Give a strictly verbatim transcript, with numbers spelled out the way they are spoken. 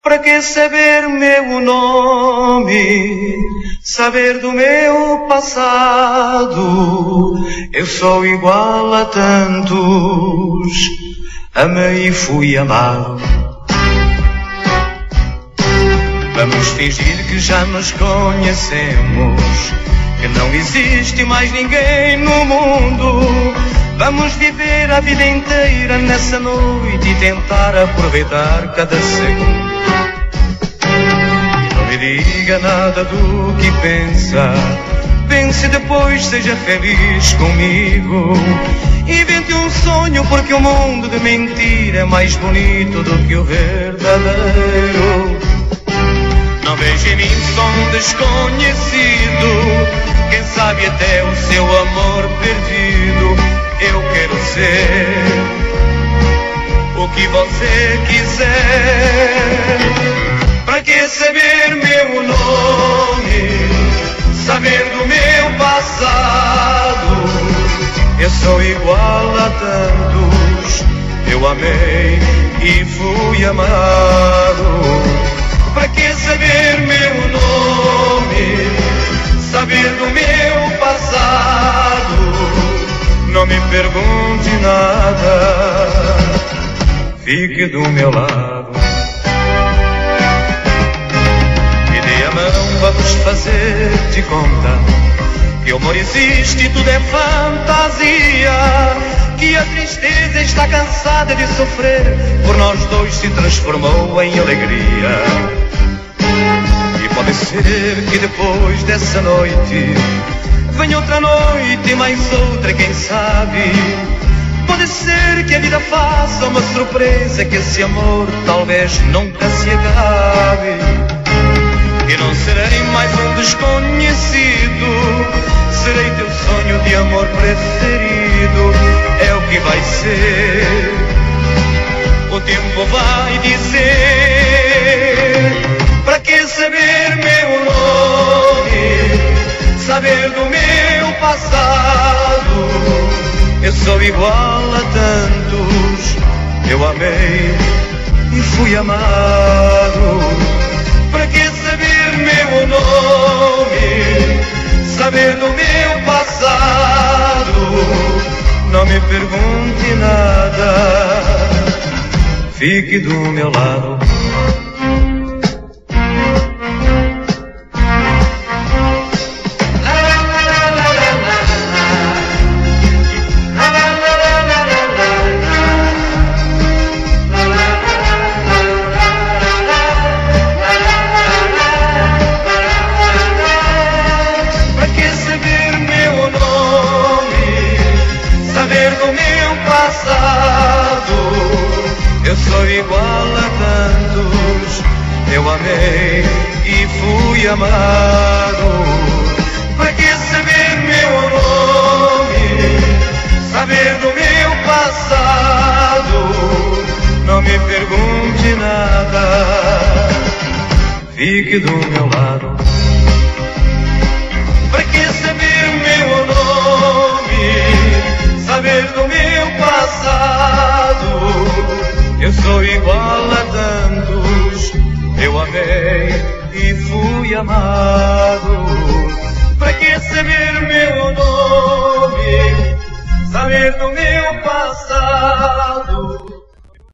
Para que saber meu nome, saber do meu passado? Eu sou igual a tantos, amei e fui amado. Vamos fingir que já nos conhecemos, que não existe mais ninguém no mundo. Vamos viver a vida inteira nessa noite e tentar aproveitar cada segundo. Não me diga nada do que pensa, pense depois, seja feliz comigo. Invente um sonho, porque o mundo de mentira é mais bonito do que o verdadeiro. Não vejo em mim só um desconhecido, quem sabe até o seu amor perdido. Eu quero ser o que você quiser. Pra que saber meu nome, saber do meu passado? Eu sou igual a tantos, eu amei e fui amado. Pra que saber meu nome, saber do meu passado? Não me pergunte nada, fique do meu lado. Me dê a mão, vamos fazer de conta que o amor existe e tudo é fantasia, que a tristeza está cansada de sofrer, por nós dois se transformou em alegria. E pode ser que depois dessa noite venha outra noite e mais outra, quem sabe. Pode ser que a vida faça uma surpresa, que esse amor talvez nunca se acabe. E não serei mais um desconhecido, serei teu sonho de amor preferido. É o que vai ser, o tempo vai dizer. Pra que saber meu nome, saber do meu passado? Eu sou igual a tantos, eu amei e fui amado. Pra que saber meu nome, saber do meu passado? Não me pergunte nada, fique do meu lado. Eu sou igual a tantos, eu amei e fui amado. Pra que saber meu nome, saber do meu passado? Não me pergunte nada, fique do meu lado. Pra que saber meu nome, saber do meu passado? Eu sou igual a tantos, eu amei e fui amado. Pra que saber meu nome, saber do meu passado?